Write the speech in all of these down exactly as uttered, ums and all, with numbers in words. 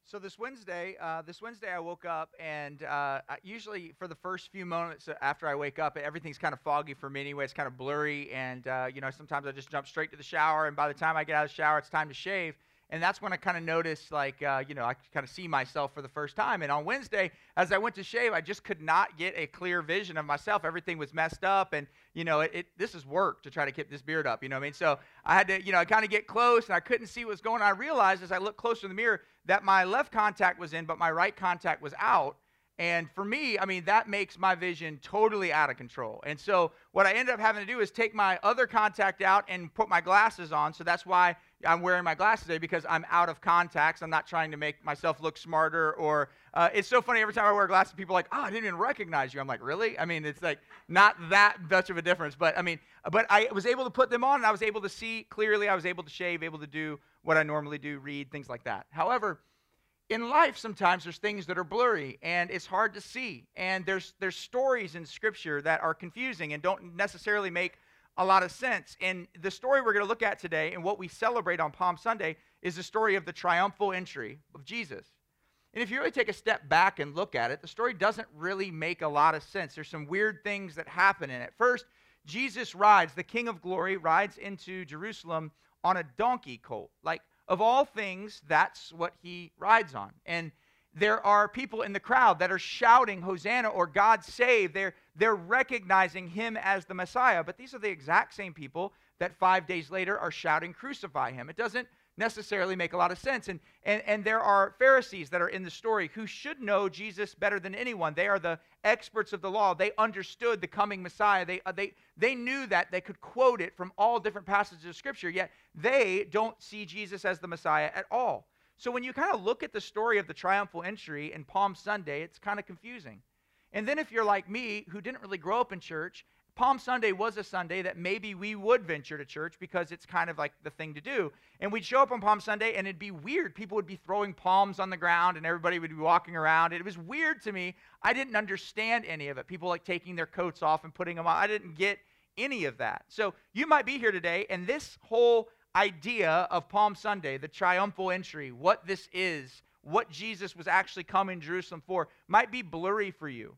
So this Wednesday, uh, this Wednesday, I woke up, and uh, I- usually for the first few moments after I wake up, everything's kind of foggy for me anyway. It's kind of blurry, and uh, you know, sometimes I just jump straight to the shower, and by the time I get out of the shower, it's time to shave. And that's when I kind of notice, like, uh, you know, I kind of see myself for the first time. And on Wednesday, as I went to shave, I just could not get a clear vision of myself. Everything was messed up, and you know, it, it this is work to try to keep this beard up. You know what I mean? So I had to, you know, I kind of get close, and I couldn't see what was going on. I realized as I looked closer in the mirror that my left contact was in, but my right contact was out. And for me, I mean, that makes my vision totally out of control. And so what I ended up having to do is take my other contact out and put my glasses on. So that's why I'm wearing my glasses today, because I'm out of contacts. I'm not trying to make myself look smarter. Or uh, it's so funny, every time I wear glasses, people are like, oh, I didn't even recognize you. I'm like, really? I mean, it's like not that much of a difference. But I mean, but I was able to put them on, and I was able to see clearly. I was able to shave, able to do what I normally do, read, things like that. However, in life, sometimes there's things that are blurry and it's hard to see. And there's there's stories in Scripture that are confusing and don't necessarily make a lot of sense. And the story we're going to look at today and what we celebrate on Palm Sunday is the story of the triumphal entry of Jesus. And if you really take a step back and look at it, the story doesn't really make a lot of sense. There's some weird things that happen in it. First, Jesus rides, the King of Glory rides into Jerusalem on a donkey colt. Like, of all things, that's what he rides on. And there are people in the crowd that are shouting, Hosanna, or God save. They're, they're recognizing him as the Messiah. But these are the exact same people that five days later are shouting, crucify him. It doesn't necessarily make a lot of sense. And, and, and there are Pharisees that are in the story who should know Jesus better than anyone. They are the experts of the law. They understood the coming Messiah. They, uh, they, they knew that. They could quote it from all different passages of Scripture, yet they don't see Jesus as the Messiah at all. So when you kind of look at the story of the triumphal entry in Palm Sunday, it's kind of confusing. And then if you're like me, who didn't really grow up in church, Palm Sunday was a Sunday that maybe we would venture to church because it's kind of like the thing to do. And we'd show up on Palm Sunday, and it'd be weird. People would be throwing palms on the ground, and everybody would be walking around. It was weird to me. I didn't understand any of it. People like taking their coats off and putting them on. I didn't get any of that. So you might be here today, and this whole idea of Palm Sunday, the triumphal entry, what this is, what Jesus was actually coming to Jerusalem for, might be blurry for you.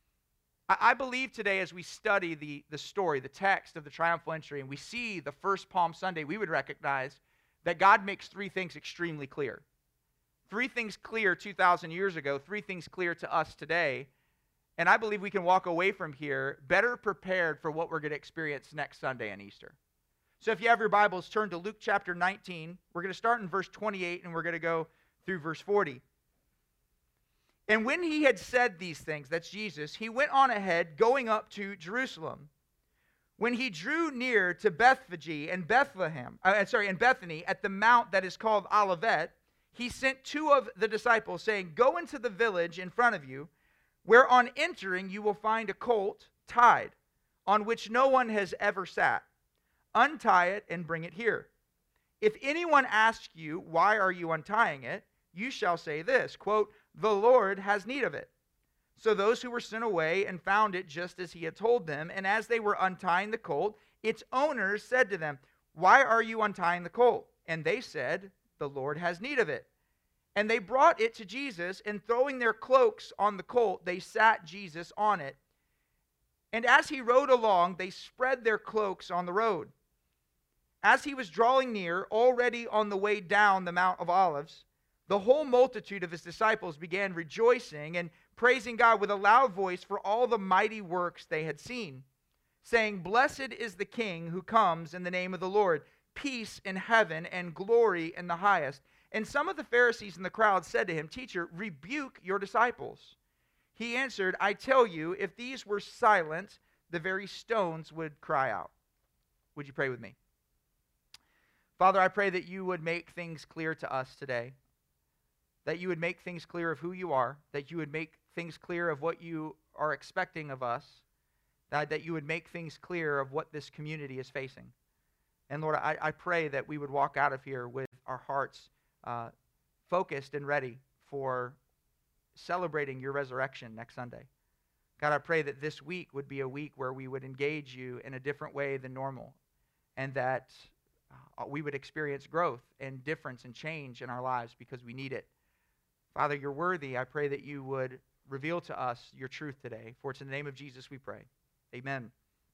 I believe today, as we study the, the story, the text of the triumphal entry, and we see the first Palm Sunday, we would recognize that God makes three things extremely clear. Three things clear two thousand years ago, three things clear to us today. And I believe we can walk away from here better prepared for what we're going to experience next Sunday and Easter. So if you have your Bibles, turn to Luke chapter nineteen. We're going to start in verse twenty-eight, and we're going to go through verse forty. And when he had said these things, that's Jesus, he went on ahead, going up to Jerusalem. When he drew near to Bethphage and Bethlehem, uh, sorry, and Bethany, at the mount that is called Olivet, he sent two of the disciples, saying, go into the village in front of you, where on entering you will find a colt tied, on which no one has ever sat. Untie it and bring it here. If anyone asks you, why are you untying it? You shall say this, quote, the Lord has need of it. So those who were sent away and found it just as he had told them, and as they were untying the colt, its owners said to them, why are you untying the colt? And they said, the Lord has need of it. And they brought it to Jesus, and throwing their cloaks on the colt, they sat Jesus on it. And as he rode along, they spread their cloaks on the road. As he was drawing near, already on the way down the Mount of Olives, the whole multitude of his disciples began rejoicing and praising God with a loud voice for all the mighty works they had seen, saying, blessed is the King who comes in the name of the Lord, peace in heaven and glory in the highest. And some of the Pharisees in the crowd said to him, teacher, rebuke your disciples. He answered, I tell you, if these were silent, the very stones would cry out. Would you pray with me? Father, I pray that you would make things clear to us today. That you would make things clear of who you are, that you would make things clear of what you are expecting of us, that, that you would make things clear of what this community is facing. And Lord, I, I pray that we would walk out of here with our hearts uh, focused and ready for celebrating your resurrection next Sunday. God, I pray that this week would be a week where we would engage you in a different way than normal, and that uh, we would experience growth and difference and change in our lives because we need it. Father, you're worthy. I pray that you would reveal to us your truth today. For it's in the name of Jesus we pray. Amen.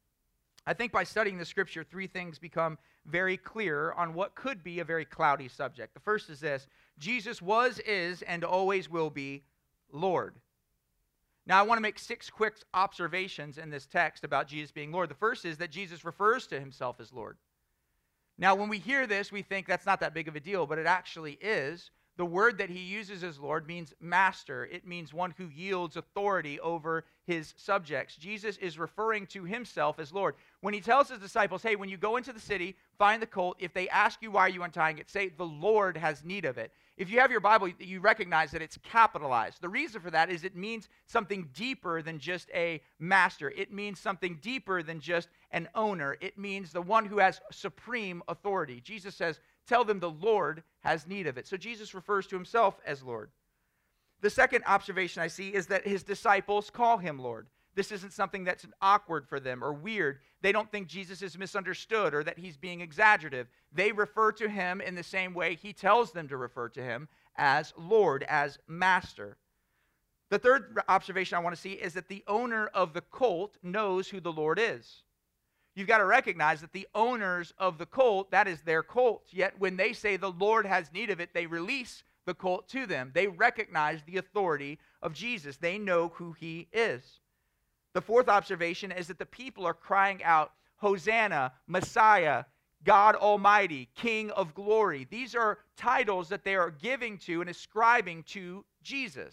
I think by studying the scripture, three things become very clear on what could be a very cloudy subject. The first is this: Jesus was, is, and always will be Lord. Now, I want to make six quick observations in this text about Jesus being Lord. The first is that Jesus refers to himself as Lord. Now, when we hear this, we think that's not that big of a deal, but it actually is. The word that he uses as Lord means master. It means one who yields authority over his subjects. Jesus is referring to himself as Lord. When he tells his disciples, hey, when you go into the city, find the colt. If they ask you why are you untying it, say the Lord has need of it. If you have your Bible, you recognize that it's capitalized. The reason for that is it means something deeper than just a master. It means something deeper than just an owner. It means the one who has supreme authority. Jesus says, tell them the Lord has need of it. So Jesus refers to himself as Lord. The second observation I see is that his disciples call him Lord. This isn't something that's awkward for them or weird. They don't think Jesus is misunderstood or that he's being exaggerative. They refer to him in the same way he tells them to refer to him, as Lord, as Master. The third observation I want to see is that the owner of the colt knows who the Lord is. You've got to recognize that the owners of the colt, that is their colt. Yet when they say the Lord has need of it, they release the colt to them. They recognize the authority of Jesus. They know who he is. The fourth observation is that the people are crying out, Hosanna, Messiah, God Almighty, King of Glory. These are titles that they are giving to and ascribing to Jesus.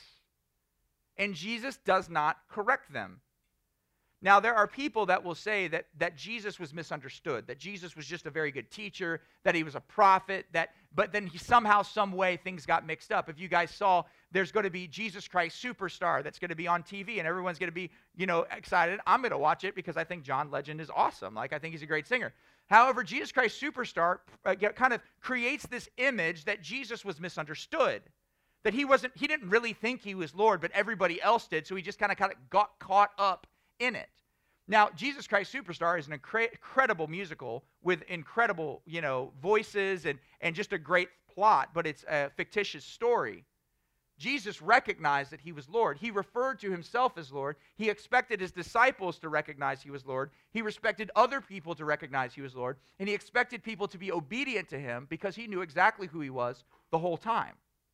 And Jesus does not correct them. Now, there are people that will say that, that Jesus was misunderstood, that Jesus was just a very good teacher, that he was a prophet, that but then he, somehow, some way, things got mixed up. If you guys saw, there's going to be Jesus Christ Superstar that's going to be on T V, and everyone's going to be, you know, excited. I'm going to watch it because I think John Legend is awesome. Like, I think he's a great singer. However, Jesus Christ Superstar uh, kind of creates this image that Jesus was misunderstood, that he wasn't, he didn't really think he was Lord, but everybody else did, so he just kind of kind of got caught up in it. Now, Jesus Christ Superstar is an incre- incredible musical with incredible, you know, voices and, and just a great plot, but it's a fictitious story. Jesus recognized that he was Lord. He referred to himself as Lord. He expected his disciples to recognize he was Lord. He respected other people to recognize he was Lord. And he expected people to be obedient to him because he knew exactly who he was the whole time.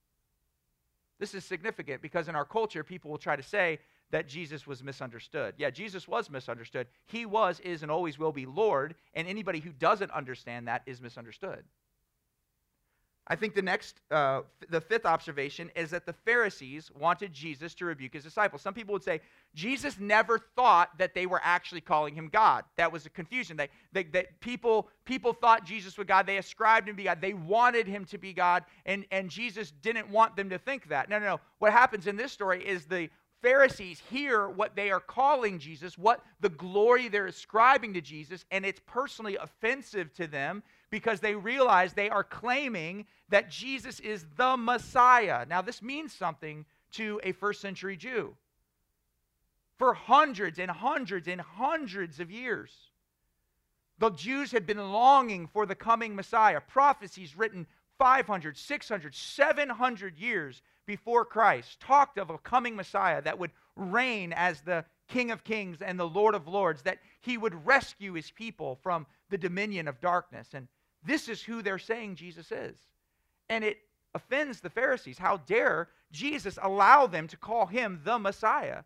This is significant because in our culture, people will try to say that Jesus was misunderstood. Yeah, Jesus was misunderstood. He was, is, and always will be Lord, and anybody who doesn't understand that is misunderstood. I think the next, uh, the fifth observation is that the Pharisees wanted Jesus to rebuke his disciples. Some people would say, Jesus never thought that they were actually calling him God. That was a confusion. They, they, that people, people thought Jesus was God. They ascribed him to be God. They wanted him to be God, and, and Jesus didn't want them to think that. No, no, no. What happens in this story is the Pharisees hear what they are calling Jesus, what the glory they're ascribing to Jesus, and it's personally offensive to them because they realize they are claiming that Jesus is the Messiah. Now, this means something to a first century Jew. For hundreds and hundreds and hundreds of years, the Jews had been longing for the coming Messiah. Prophecies written five hundred, six hundred, seven hundred years before Christ talked of a coming Messiah that would reign as the King of Kings and the Lord of Lords, that he would rescue his people from the dominion of darkness. And this is who they're saying Jesus is. And it offends the Pharisees. How dare Jesus allow them to call him the Messiah?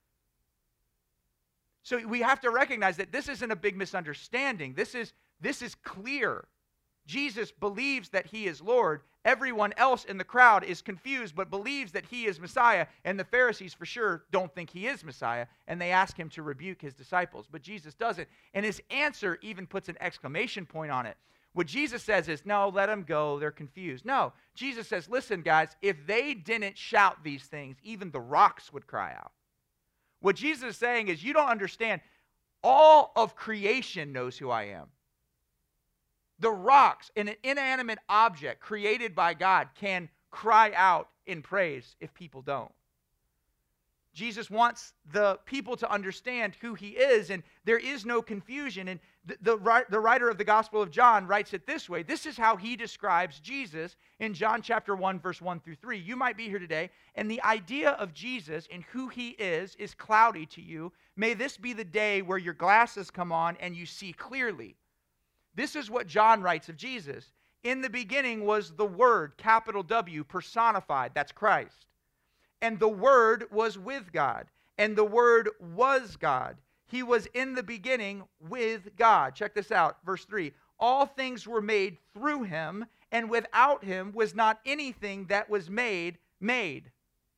So we have to recognize that this isn't a big misunderstanding. This is, this is clear. Jesus believes that he is Lord. Everyone else in the crowd is confused but believes that he is Messiah. And the Pharisees for sure don't think he is Messiah. And they ask him to rebuke his disciples. But Jesus doesn't. And his answer even puts an exclamation point on it. What Jesus says is, no, let them go. They're confused. No, Jesus says, listen, guys, if they didn't shout these things, even the rocks would cry out. What Jesus is saying is, you don't understand. All of creation knows who I am. The rocks, an inanimate object created by God, can cry out in praise if people don't. Jesus wants the people to understand who he is, and there is no confusion. And the, the, the writer of the Gospel of John writes it this way. This is how he describes Jesus in John chapter one, verse one through three. You might be here today, and the idea of Jesus and who he is is cloudy to you. May this be the day where your glasses come on and you see clearly. This is what John writes of Jesus. In the beginning was the Word, capital W, personified. That's Christ. And the Word was with God, and the Word was God. He was in the beginning with God. Check this out, verse three. All things were made through him, and without him was not anything that was made, made.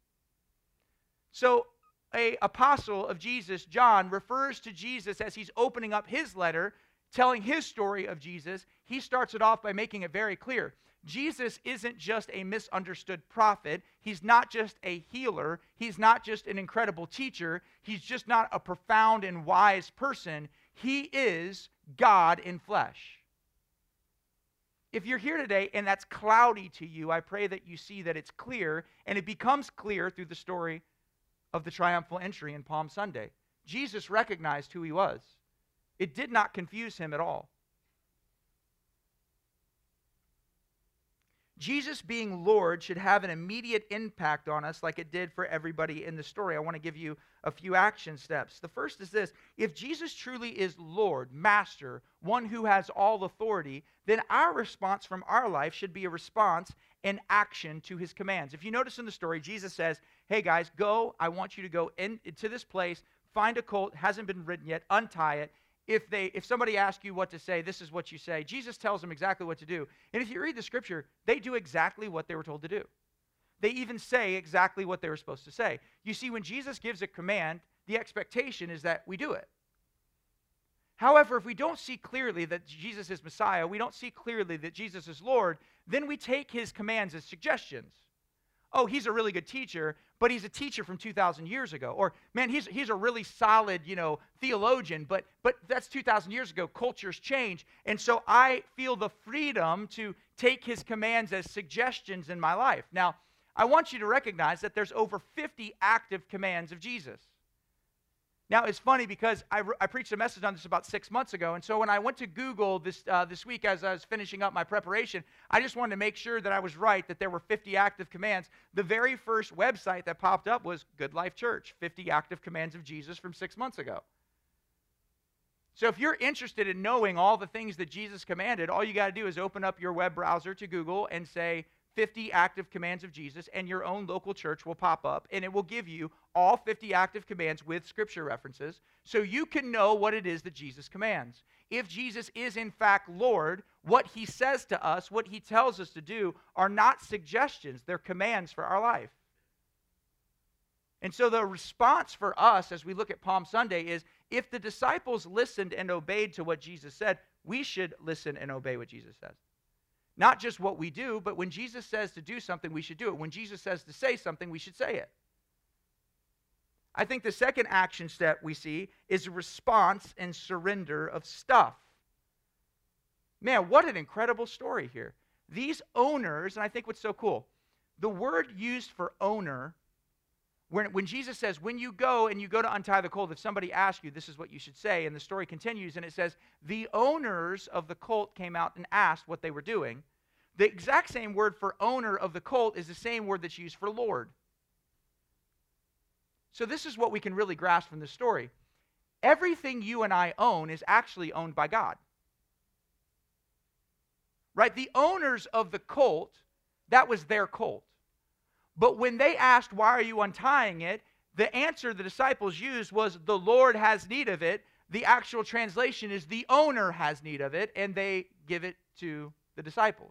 So, an apostle of Jesus, John, refers to Jesus as he's opening up his letter, telling his story of Jesus. He starts it off by making it very clear. Jesus isn't just a misunderstood prophet. He's not just a healer. He's not just an incredible teacher. He's just not a profound and wise person. He is God in flesh. If you're here today and that's cloudy to you, I pray that you see that it's clear, and it becomes clear through the story of the triumphal entry in Palm Sunday. Jesus recognized who he was. It did not confuse him at all. Jesus being Lord should have an immediate impact on us like it did for everybody in the story. I want to give you a few action steps. The first is this. If Jesus truly is Lord, Master, one who has all authority, then our response from our life should be a response and action to his commands. If you notice in the story, Jesus says, hey guys, go. I want you to go in, into this place, find a colt, hasn't been ridden yet, untie it. If they, if somebody asks you what to say, this is what you say. Jesus tells them exactly what to do. And if you read the scripture, they do exactly what they were told to do. They even say exactly what they were supposed to say. You see, when Jesus gives a command, the expectation is that we do it. However, if we don't see clearly that Jesus is Messiah, we don't see clearly that Jesus is Lord, then we take his commands as suggestions. Oh, he's a really good teacher, but he's a teacher from two thousand years ago. Or, man, he's he's a really solid, you know, theologian, but but that's two thousand years ago. Cultures change. And so I feel the freedom to take his commands as suggestions in my life. Now, I want you to recognize that there's over fifty active commands of Jesus. Now, it's funny because I, I preached a message on this about six months ago, and so when I went to Google this uh, this week as I was finishing up my preparation, I just wanted to make sure that I was right, that there were fifty active commands. The very first website that popped up was Good Life Church, fifty active commands of Jesus from six months ago. So if you're interested in knowing all the things that Jesus commanded, all you got to do is open up your web browser to Google and say fifty active commands of Jesus, and your own local church will pop up, and it will give you all fifty active commands with scripture references, so you can know what it is that Jesus commands. If Jesus is in fact Lord, what he says to us, what he tells us to do, are not suggestions, they're commands for our life. And so the response for us as we look at Palm Sunday is, if the disciples listened and obeyed to what Jesus said, we should listen and obey what Jesus says. Not just what we do, but when Jesus says to do something, we should do it. When Jesus says to say something, we should say it. I think the second action step we see is a response and surrender of stuff. Man, what an incredible story here. These owners, and I think what's so cool, the word used for owner, when, when Jesus says, when you go and you go to untie the colt, if somebody asks you, this is what you should say, and the story continues, and it says, the owners of the colt came out and asked what they were doing. The exact same word for owner of the colt is the same word that's used for Lord. So this is what we can really grasp from this story. Everything you and I own is actually owned by God. Right? The owners of the colt, that was their colt. But when they asked, why are you untying it? The answer the disciples used was, the Lord has need of it. The actual translation is, the owner has need of it, and they give it to the disciples.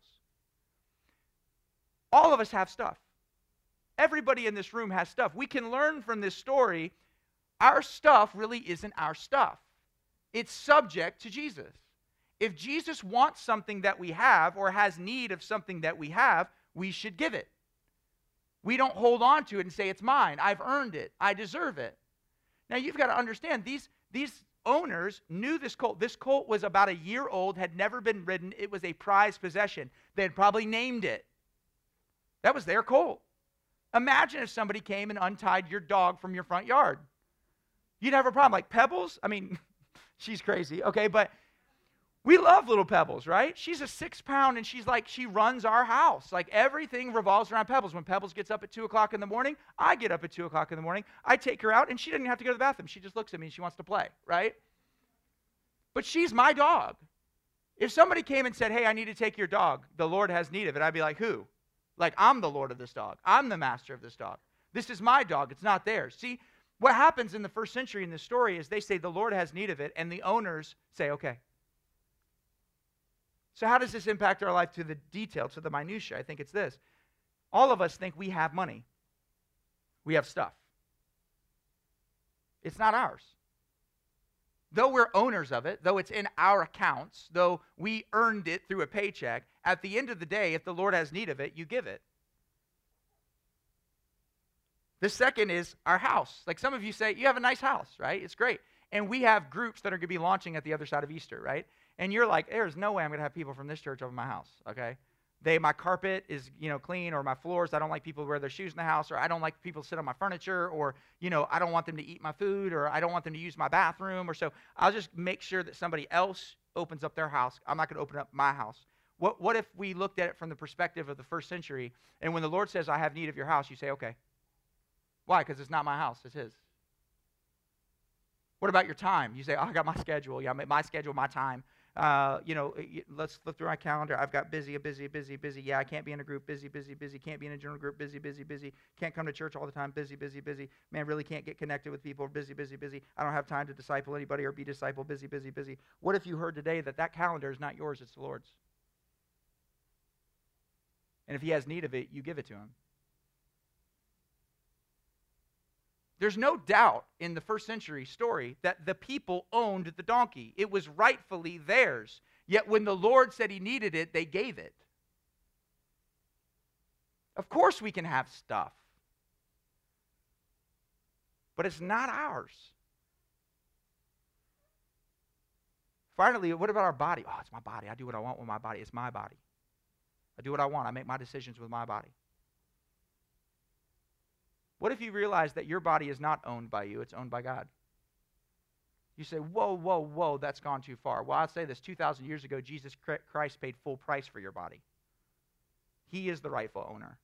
All of us have stuff. Everybody in this room has stuff. We can learn from this story, our stuff really isn't our stuff. It's subject to Jesus. If Jesus wants something that we have or has need of something that we have, we should give it. We don't hold on to it and say, it's mine. I've earned it. I deserve it. Now, you've got to understand, these, these owners knew this colt. This colt was about a year old, had never been ridden. It was a prized possession. They had probably named it. That was their colt. Imagine if somebody came and untied your dog from your front yard. You'd have a problem. Like Pebbles, I mean, she's crazy, okay, but we love little Pebbles, right? She's a six pound and she's like, she runs our house. Like everything revolves around Pebbles. When Pebbles gets up at two o'clock in the morning, I get up at two o'clock in the morning. I take her out and she doesn't have to go to the bathroom. She just looks at me and she wants to play, right? But she's my dog. If somebody came and said, hey, I need to take your dog, the Lord has need of it, I'd be like, who? Like, I'm the Lord of this dog. I'm the master of this dog. This is my dog. It's not theirs. See, what happens in the first century in this story is they say the Lord has need of it, and the owners say, okay. So how does this impact our life to the detail, to the minutia? I think it's this. All of us think we have money. We have stuff. It's not ours. Though we're owners of it, though it's in our accounts, though we earned it through a paycheck, at the end of the day, if the Lord has need of it, you give it. The second is our house. Like some of you say, you have a nice house, right? It's great. And we have groups that are going to be launching at the other side of Easter, right? And you're like, there's no way I'm going to have people from this church over my house, okay? They, my carpet is, you know, clean, or my floors, I don't like people to wear their shoes in the house, or I don't like people to sit on my furniture, or, you know, I don't want them to eat my food, or I don't want them to use my bathroom, or so I'll just make sure that somebody else opens up their house. I'm not going to open up my house. What, what if we looked at it from the perspective of the first century, and when the Lord says, I have need of your house, you say, okay. Why? Because it's not my house, it's his. What about your time? You say, oh, I got my schedule. Yeah, my schedule, my time. Uh, you know, let's look through my calendar. I've got busy, busy, busy, busy. Yeah, I can't be in a group. Busy, busy, busy. Can't be in a general group. Busy, busy, busy. Can't come to church all the time. Busy, busy, busy. Man, really can't get connected with people. Busy, busy, busy. I don't have time to disciple anybody or be discipled. Busy, busy, busy. What if you heard today that that calendar is not yours, it's the Lord's? And if he has need of it, you give it to him. There's no doubt in the first century story that the people owned the donkey. It was rightfully theirs. Yet when the Lord said he needed it, they gave it. Of course we can have stuff. But it's not ours. Finally, what about our body? Oh, it's my body. I do what I want with my body. It's my body. I do what I want. I make my decisions with my body. What if you realize that your body is not owned by you, it's owned by God? You say, whoa, whoa, whoa, that's gone too far. Well, I'll say this, two thousand years ago, Jesus Christ paid full price for your body. He is the rightful owner.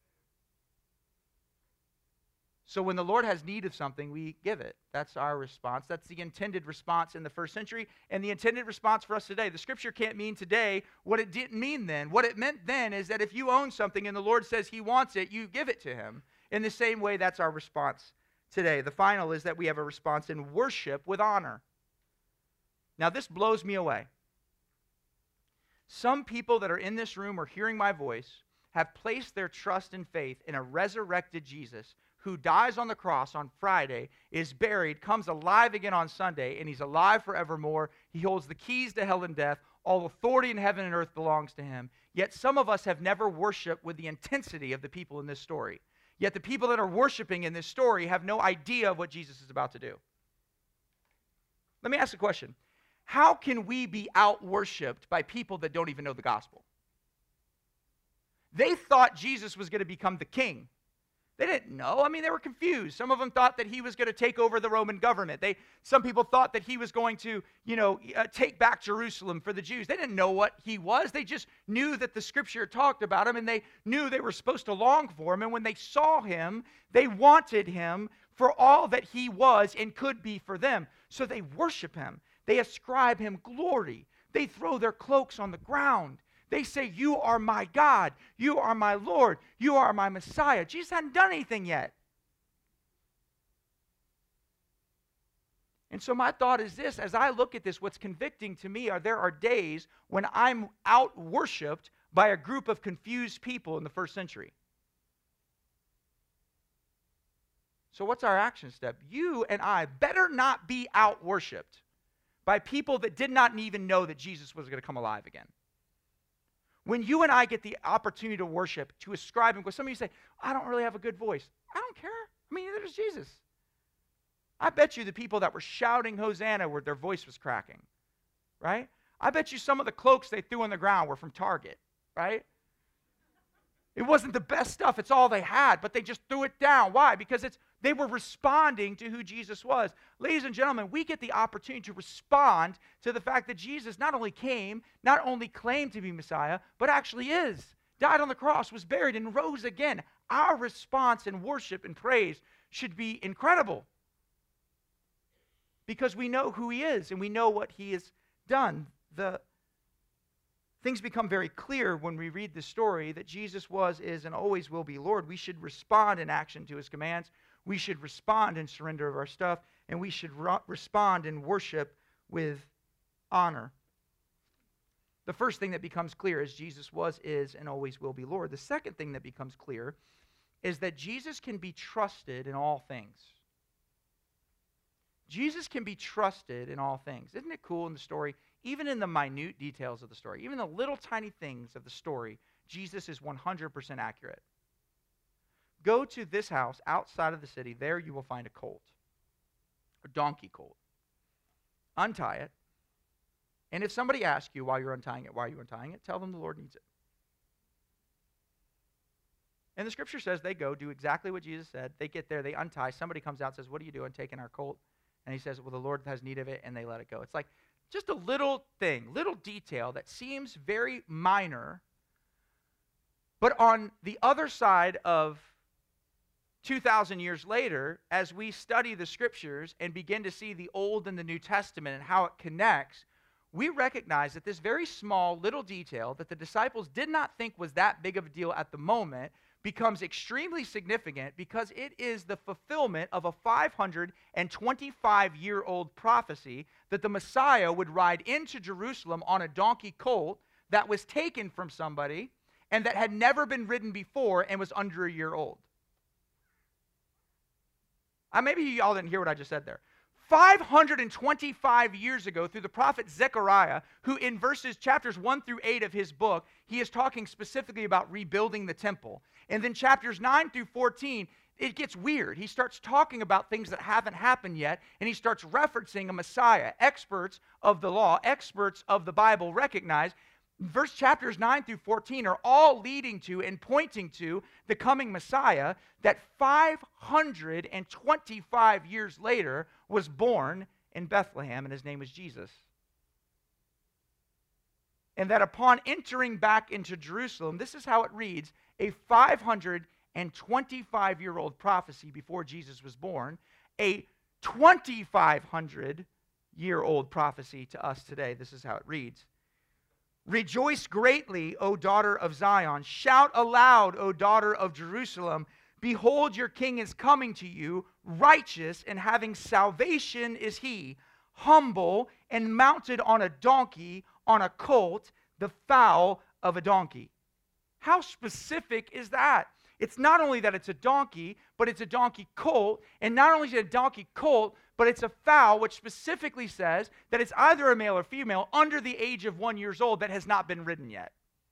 So when the Lord has need of something, we give it. That's our response. That's the intended response in the first century, and the intended response for us today. The scripture can't mean today what it didn't mean then. What it meant then is that if you own something and the Lord says he wants it, you give it to him. In the same way, that's our response today. The final is that we have a response in worship with honor. Now, this blows me away. Some people that are in this room or hearing my voice have placed their trust and faith in a resurrected Jesus who dies on the cross on Friday, is buried, comes alive again on Sunday, and he's alive forevermore. He holds the keys to hell and death. All authority in heaven and earth belongs to him. Yet some of us have never worshiped with the intensity of the people in this story. Yet the people that are worshiping in this story have no idea of what Jesus is about to do. Let me ask a question. How can we be out-worshiped by people that don't even know the gospel? They thought Jesus was going to become the king. They didn't know. I mean, they were confused. Some of them thought that he was going to take over the Roman government. They, some people thought that he was going to, you know, uh, take back Jerusalem for the Jews. They didn't know what he was. They just knew that the scripture talked about him, and they knew they were supposed to long for him. And when they saw him, they wanted him for all that he was and could be for them. So they worship him. They ascribe him glory. They throw their cloaks on the ground. They say, you are my God. You are my Lord. You are my Messiah. Jesus hadn't done anything yet. And so my thought is this, as I look at this, what's convicting to me are there are days when I'm out-worshipped by a group of confused people in the first century. So what's our action step? You and I better not be out-worshipped by people that did not even know that Jesus was going to come alive again. When you and I get the opportunity to worship, to ascribe him, because some of you say, I don't really have a good voice. I don't care. I mean, neither does Jesus. I bet you the people that were shouting Hosanna where their voice was cracking, right? I bet you some of the cloaks they threw on the ground were from Target, right? It wasn't the best stuff. It's all they had, but they just threw it down. Why? Because it's they were responding to who Jesus was. Ladies and gentlemen, we get the opportunity to respond to the fact that Jesus not only came, not only claimed to be Messiah, but actually is. Died on the cross, was buried, and rose again. Our response in worship and praise should be incredible. Because we know who he is and we know what he has done. The things become very clear when we read the story that Jesus was, is, and always will be Lord. We should respond in action to his commands. We should respond in surrender of our stuff. And we should ro- respond in worship with honor. The first thing that becomes clear is Jesus was, is, and always will be Lord. The second thing that becomes clear is that Jesus can be trusted in all things. Jesus can be trusted in all things. Isn't it cool in the story? Even in the minute details of the story, even the little tiny things of the story, Jesus is one hundred percent accurate. Go to this house outside of the city. There you will find a colt, a donkey colt. Untie it. And if somebody asks you while you're untying it, why are you untying it? Tell them the Lord needs it. And the scripture says they go, do exactly what Jesus said. They get there, they untie. Somebody comes out and says, what are you doing taking our colt? And he says, well, the Lord has need of it, and they let it go. It's like just a little thing, little detail that seems very minor, but on the other side of two thousand years later, as we study the scriptures and begin to see the Old and the New Testament and how it connects, we recognize that this very small little detail that the disciples did not think was that big of a deal at the moment becomes extremely significant because it is the fulfillment of a five hundred twenty-five year old prophecy that the Messiah would ride into Jerusalem on a donkey colt that was taken from somebody and that had never been ridden before and was under a year old. Uh, maybe y'all didn't hear what I just said there. five hundred twenty-five years ago, through the prophet Zechariah, who in verses chapters one through eight of his book, he is talking specifically about rebuilding the temple. And then chapters nine through fourteen, it gets weird. He starts talking about things that haven't happened yet, and he starts referencing a Messiah. Experts of the law, experts of the Bible recognize verse chapters nine through fourteen are all leading to and pointing to the coming Messiah that five hundred twenty-five years later was born in Bethlehem, and his name was Jesus. And that upon entering back into Jerusalem, this is how it reads, a five hundred twenty-five year old prophecy before Jesus was born, a twenty-five hundred year old prophecy to us today. This is how it reads. Rejoice greatly, O daughter of Zion. Shout aloud, O daughter of Jerusalem. Behold, your king is coming to you, righteous and having salvation is he, humble and mounted on a donkey, on a colt, the foal of a donkey. How specific is that? It's not only that it's a donkey, but it's a donkey colt. And not only is it a donkey colt, but it's a foal, which specifically says that it's either a male or female under the age of one years old that has not been ridden yet.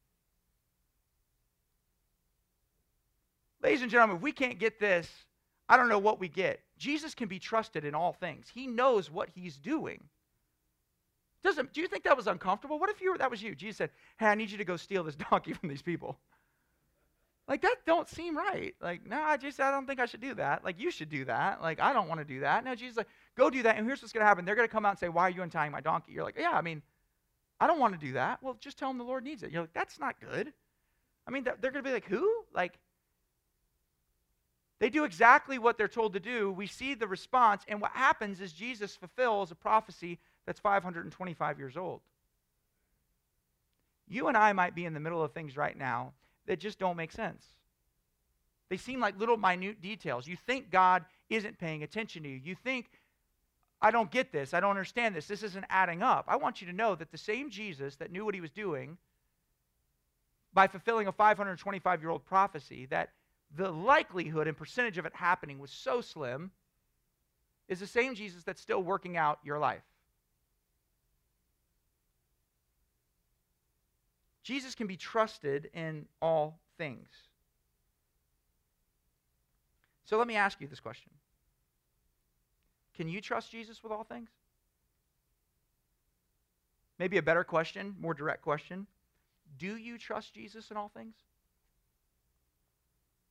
Ladies and gentlemen, if we can't get this, I don't know what we get. Jesus can be trusted in all things. He knows what he's doing. Doesn't, do you think that was uncomfortable? What if you were, that was you? Jesus said, hey, I need you to go steal this donkey from these people. Like, that don't seem right. Like, no, I just, I don't think I should do that. Like, you should do that. Like, I don't want to do that. No, Jesus is like, go do that, and here's what's going to happen. They're going to come out and say, why are you untying my donkey? You're like, yeah, I mean, I don't want to do that. Well, just tell them the Lord needs it. You're like, that's not good. I mean, they're going to be like, who? Like, they do exactly what they're told to do. We see the response, and what happens is Jesus fulfills a prophecy that's five hundred twenty-five years old. You and I might be in the middle of things right now that just don't make sense. They seem like little minute details. You think God isn't paying attention to you. You think, I don't get this. I don't understand this. This isn't adding up. I want you to know that the same Jesus that knew what he was doing by fulfilling a five hundred twenty-five year old prophecy, that the likelihood and percentage of it happening was so slim, is the same Jesus that's still working out your life. Jesus can be trusted in all things. So let me ask you this question. Can you trust Jesus with all things? Maybe a better question, more direct question. Do you trust Jesus in all things?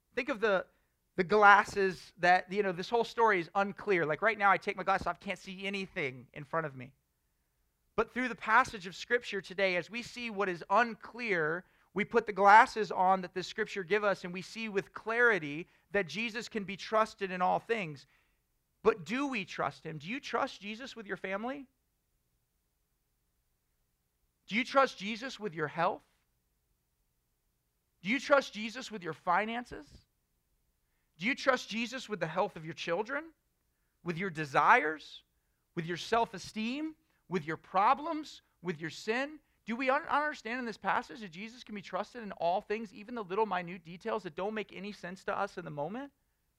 Think of the, the glasses that, you know, this whole story is unclear. Like right now I take my glasses off, can't see anything in front of me. But through the passage of Scripture today, as we see what is unclear, we put the glasses on that the Scripture give us, and we see with clarity that Jesus can be trusted in all things. But do we trust him? Do you trust Jesus with your family? Do you trust Jesus with your health? Do you trust Jesus with your finances? Do you trust Jesus with the health of your children? With your desires? With your self-esteem? With your problems? With your sin? Do we un- understand in this passage that Jesus can be trusted in all things, even the little minute details that don't make any sense to us in the moment?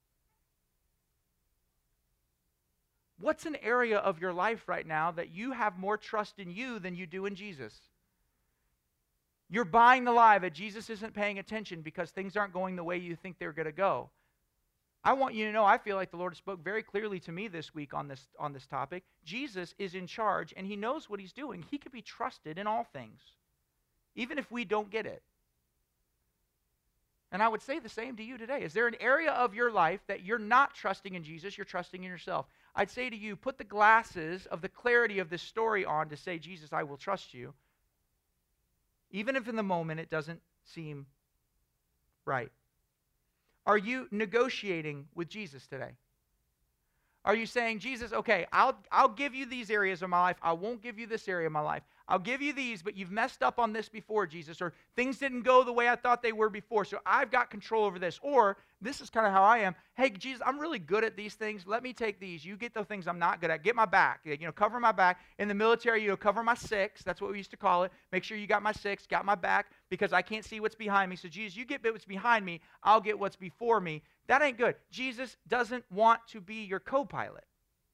What's an area of your life right now that you have more trust in you than you do in Jesus? You're buying the lie that Jesus isn't paying attention because things aren't going the way you think they're going to go. I want you to know, I feel like the Lord spoke very clearly to me this week on this, on this topic. Jesus is in charge, and he knows what he's doing. He can be trusted in all things, even if we don't get it. And I would say the same to you today. Is there an area of your life that you're not trusting in Jesus, you're trusting in yourself? I'd say to you, put the glasses of the clarity of this story on to say, Jesus, I will trust you, even if in the moment it doesn't seem right. Are you negotiating with Jesus today? Are you saying, Jesus, okay, I'll, I'll give you these areas of my life. I won't give you this area of my life. I'll give you these, but you've messed up on this before, Jesus, or things didn't go the way I thought they were before, so I've got control over this. Or, this is kind of how I am. Hey, Jesus, I'm really good at these things. Let me take these. You get the things I'm not good at. Get my back. You know, cover my back. In the military, you know, cover my six. That's what we used to call it. Make sure you got my six, got my back, because I can't see what's behind me. So, Jesus, you get what's behind me. I'll get what's before me. That ain't good. Jesus doesn't want to be your co-pilot.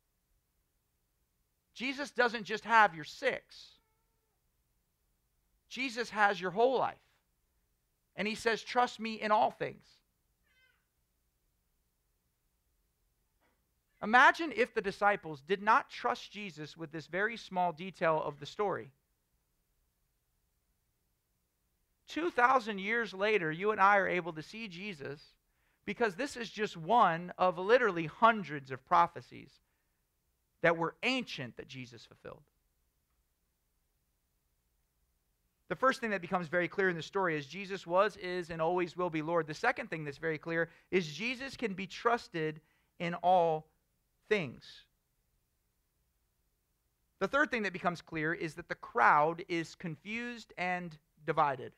Jesus doesn't just have your six. Jesus has your whole life. And he says, trust me in all things. Imagine if the disciples did not trust Jesus with this very small detail of the story. two thousand years later, you and I are able to see Jesus because this is just one of literally hundreds of prophecies that were ancient that Jesus fulfilled. The first thing that becomes very clear in the story is Jesus was, is, and always will be Lord. The second thing that's very clear is Jesus can be trusted in all things. The third thing that becomes clear is that the crowd is confused and divided.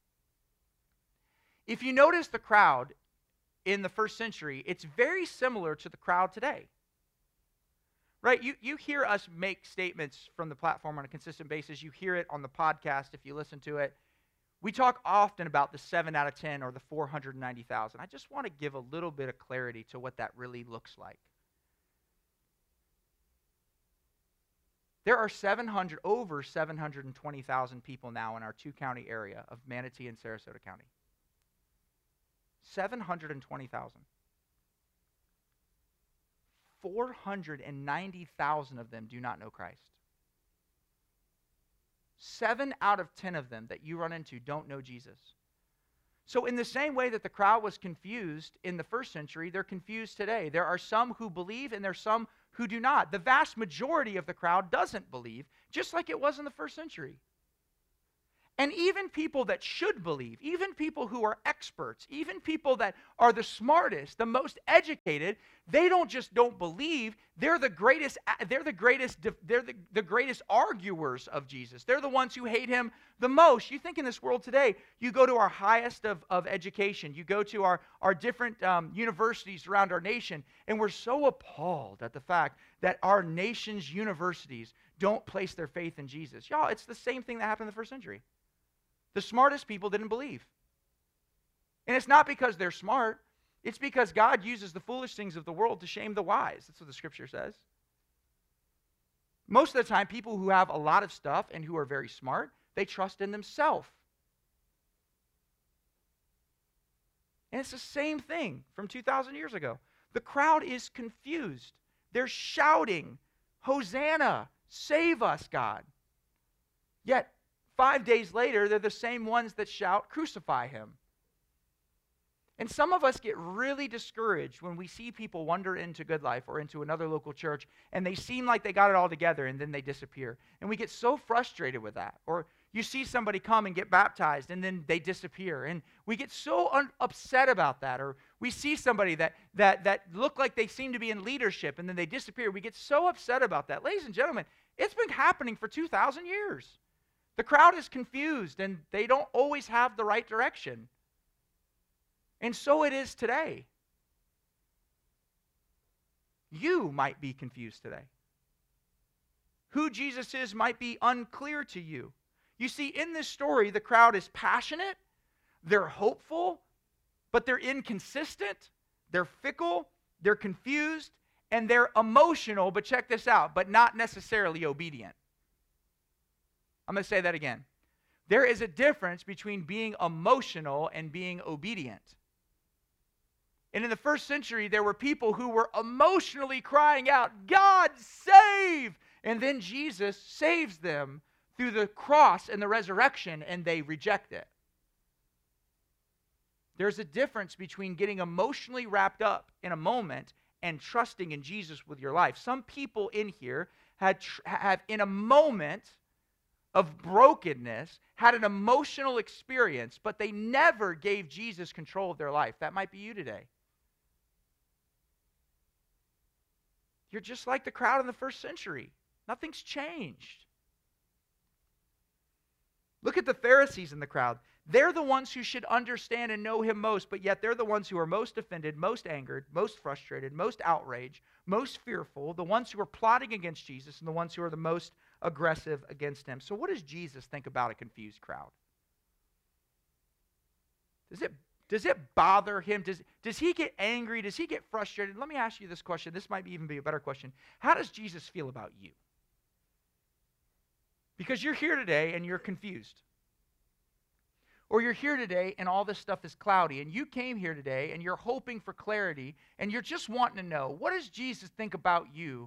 If you notice the crowd in the first century, it's very similar to the crowd today. Right, you, you hear us make statements from the platform on a consistent basis. You hear it on the podcast if you listen to it. We talk often about the seven out of ten or the four hundred ninety thousand. I just want to give a little bit of clarity to what that really looks like. There are seven hundred, over seven hundred twenty thousand people now in our two-county area of Manatee and Sarasota County. seven hundred twenty thousand. four hundred ninety thousand of them do not know Christ. Seven out of ten of them that you run into don't know Jesus. So in the same way that the crowd was confused in the first century, they're confused today. There are some who believe and there are some who do not. The vast majority of the crowd doesn't believe, just like it was in the first century. And even people that should believe, even people who are experts, even people that are the smartest, the most educated, they don't just don't believe, they're the greatest, they're the greatest, they're the, the greatest arguers of Jesus. They're the ones who hate him the most. You think in this world today, you go to our highest of, of education, you go to our, our different um, universities around our nation, and we're so appalled at the fact that our nation's universities don't place their faith in Jesus. Y'all, it's the same thing that happened in the first century. The smartest people didn't believe. And it's not because they're smart. It's because God uses the foolish things of the world to shame the wise. That's what the scripture says. Most of the time, people who have a lot of stuff and who are very smart, they trust in themselves. And it's the same thing from two thousand years ago. The crowd is confused. They're shouting, Hosanna, save us, God. Yet, five days later, they're the same ones that shout, crucify him. And some of us get really discouraged when we see people wander into Good Life or into another local church and they seem like they got it all together and then they disappear. And we get so frustrated with that. Or you see somebody come and get baptized and then they disappear. And we get so un- upset about that. Or we see somebody that, that, that look like they seem to be in leadership and then they disappear. We get so upset about that. Ladies and gentlemen, it's been happening for two thousand years. The crowd is confused and they don't always have the right direction. And so it is today. You might be confused today. Who Jesus is might be unclear to you. You see, in this story, the crowd is passionate, they're hopeful, but they're inconsistent, they're fickle, they're confused, and they're emotional, but check this out, but not necessarily obedient. I'm going to say that again. There is a difference between being emotional and being obedient. And in the first century, there were people who were emotionally crying out, God, save! And then Jesus saves them through the cross and the resurrection, and they reject it. There's a difference between getting emotionally wrapped up in a moment and trusting in Jesus with your life. Some people in here had tr- have, in a moment of brokenness, had an emotional experience, but they never gave Jesus control of their life. That might be you today. You're just like the crowd in the first century. Nothing's changed. Look at the Pharisees in the crowd. They're the ones who should understand and know him most, but yet they're the ones who are most offended, most angered, most frustrated, most outraged, most fearful, the ones who are plotting against Jesus, and the ones who are the most aggressive against him. So what does Jesus think about a confused crowd? Does it Does it bother him? Does, does he get angry? Does he get frustrated? Let me ask you this question. This might even be a better question. How does Jesus feel about you? Because you're here today and you're confused. Or you're here today and all this stuff is cloudy. And you came here today and you're hoping for clarity and you're just wanting to know, what does Jesus think about you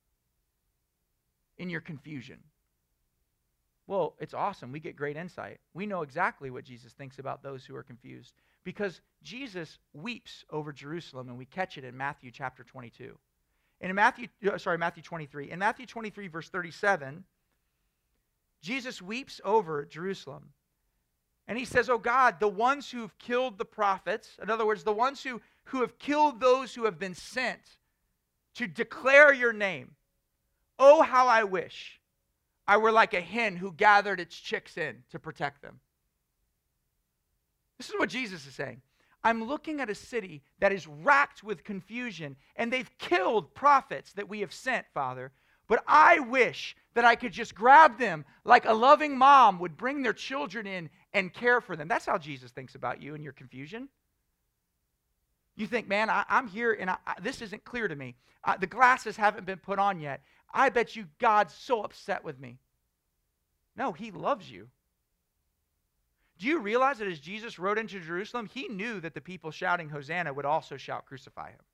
in your confusion? Well, it's awesome. We get great insight. We know exactly what Jesus thinks about those who are confused. Because Jesus weeps over Jerusalem, and we catch it in Matthew chapter twenty-two. And in Matthew, sorry, Matthew twenty-three. In Matthew twenty-three, verse thirty-seven, Jesus weeps over Jerusalem. And he says, oh God, the ones who have killed the prophets, in other words, the ones who, who have killed those who have been sent to declare your name. Oh, how I wish I were like a hen who gathered its chicks in to protect them. This is what Jesus is saying. I'm looking at a city that is racked with confusion, and they've killed prophets that we have sent, Father. But I wish that I could just grab them like a loving mom would bring their children in and care for them. That's how Jesus thinks about you and your confusion. You think, man, I, I'm here and I, I, this isn't clear to me. Uh, the glasses haven't been put on yet. I bet you God's so upset with me. No, he loves you. Do you realize that as Jesus rode into Jerusalem, he knew that the people shouting Hosanna would also shout, crucify him.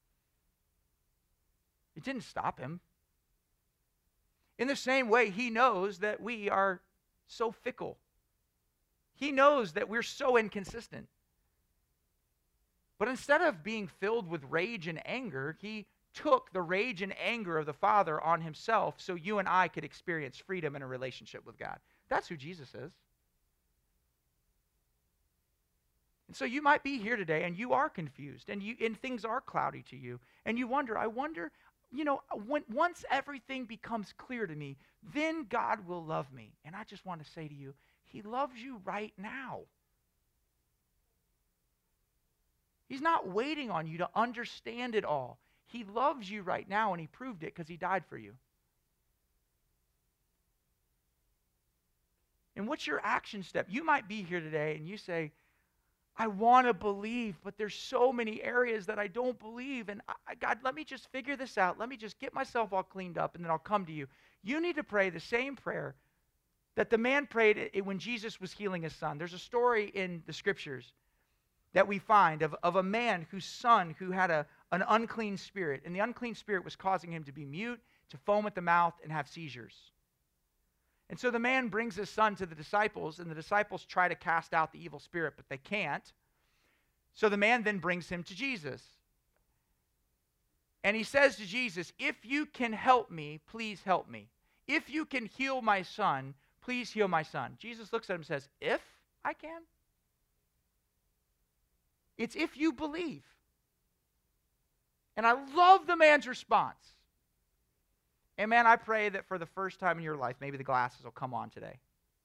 It didn't stop him. In the same way, he knows that we are so fickle. He knows that we're so inconsistent. But instead of being filled with rage and anger, he took the rage and anger of the Father on himself so you and I could experience freedom in a relationship with God. That's who Jesus is. And so you might be here today and you are confused and you and things are cloudy to you. And you wonder, I wonder, you know, when, once everything becomes clear to me, then God will love me. And I just want to say to you, he loves you right now. He's not waiting on you to understand it all. He loves you right now, and he proved it because he died for you. And what's your action step? You might be here today and you say, I want to believe, but there's so many areas that I don't believe. And I, God, let me just figure this out. Let me just get myself all cleaned up, and then I'll come to you. You need to pray the same prayer that the man prayed when Jesus was healing his son. There's a story in the scriptures that we find of, of a man whose son who had a, an unclean spirit. And the unclean spirit was causing him to be mute, to foam at the mouth, and have seizures. And so the man brings his son to the disciples, and the disciples try to cast out the evil spirit, but they can't. So the man then brings him to Jesus. And he says to Jesus, if you can help me, please help me. If you can heal my son, please heal my son. Jesus looks at him and says, if I can? It's if you believe. And I love the man's response. And man, I pray that for the first time in your life, maybe the glasses will come on today.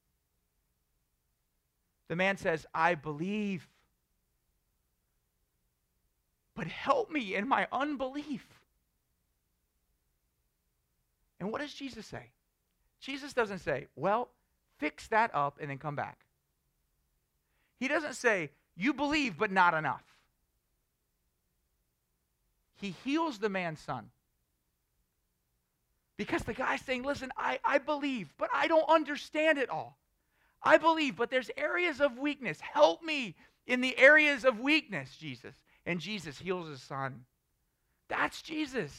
The man says, I believe. But help me in my unbelief. And what does Jesus say? Jesus doesn't say, well, fix that up and then come back. He doesn't say, you believe but not enough. He heals the man's son. Because the guy's saying, listen, I, I believe, but I don't understand it all. I believe, but there's areas of weakness. Help me in the areas of weakness, Jesus. And Jesus heals his son. That's Jesus.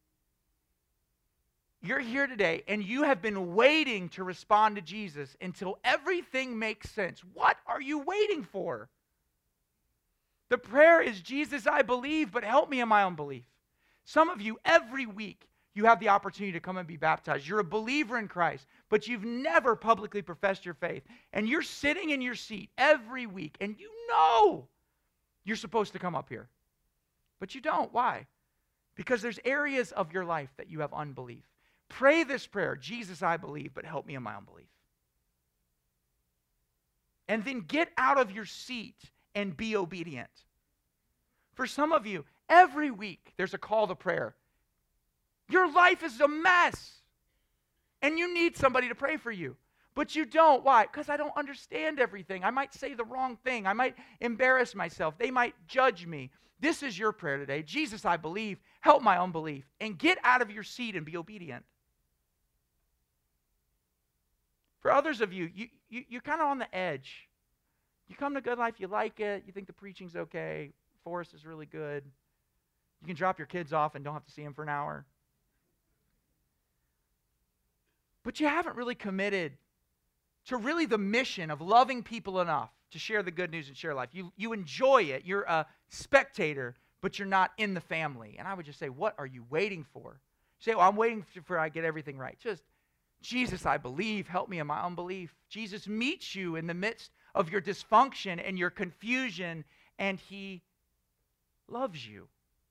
You're here today, and you have been waiting to respond to Jesus until everything makes sense. What are you waiting for? The prayer is, Jesus, I believe, but help me in my unbelief. Some of you, every week, you have the opportunity to come and be baptized. You're a believer in Christ, but you've never publicly professed your faith. And you're sitting in your seat every week, and you know you're supposed to come up here. But you don't. Why? Because there's areas of your life that you have unbelief. Pray this prayer, Jesus, I believe, but help me in my unbelief. And then get out of your seat and be obedient. For some of you, every week there's a call to prayer. Your life is a mess. And you need somebody to pray for you. But you don't. Why? Because I don't understand everything. I might say the wrong thing. I might embarrass myself. They might judge me. This is your prayer today. Jesus, I believe. Help my unbelief. And get out of your seat and be obedient. For others of you, you, you you're kind of on the edge. You come to Good Life, you like it, you think the preaching's okay, Forest is really good. You can drop your kids off and don't have to see them for an hour. But you haven't really committed to really the mission of loving people enough to share the good news and share life. You, you enjoy it. You're a spectator, but you're not in the family. And I would just say, what are you waiting for? You say, well, I'm waiting for, for I get everything right. Just, Jesus, I believe. Help me in my unbelief. Jesus meets you in the midst of your dysfunction and your confusion, and he loves you.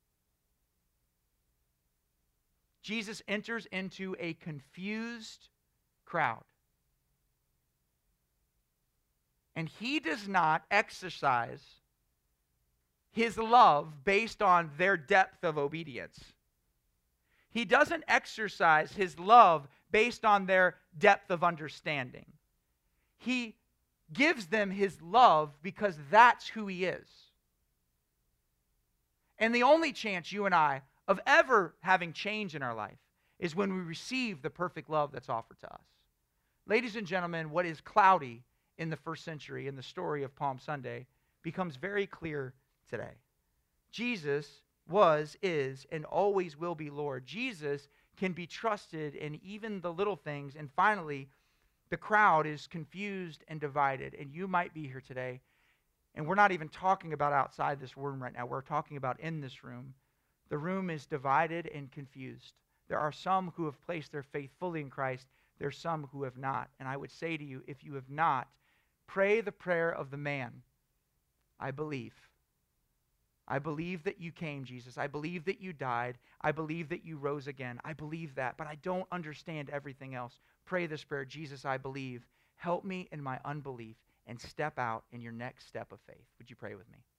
Jesus enters into a confused crowd. And he does not exercise his love based on their depth of obedience. He doesn't exercise his love based on their depth of understanding. He gives them his love because that's who he is. And the only chance you and I of ever having change in our life is when we receive the perfect love that's offered to us. Ladies and gentlemen, what is cloudy in the first century in the story of Palm Sunday becomes very clear today. Jesus was, is, and always will be Lord. Jesus can be trusted in even the little things. And finally, the crowd is confused and divided. And you might be here today, and we're not even talking about outside this room right now. We're talking about in this room. The room is divided and confused. There are some who have placed their faith fully in Christ. There are some who have not. And I would say to you, if you have not, pray the prayer of the man. I believe. I believe that you came, Jesus. I believe that you died. I believe that you rose again. I believe that, but I don't understand everything else. Pray this prayer. Jesus, I believe. Help me in my unbelief and step out in your next step of faith. Would you pray with me?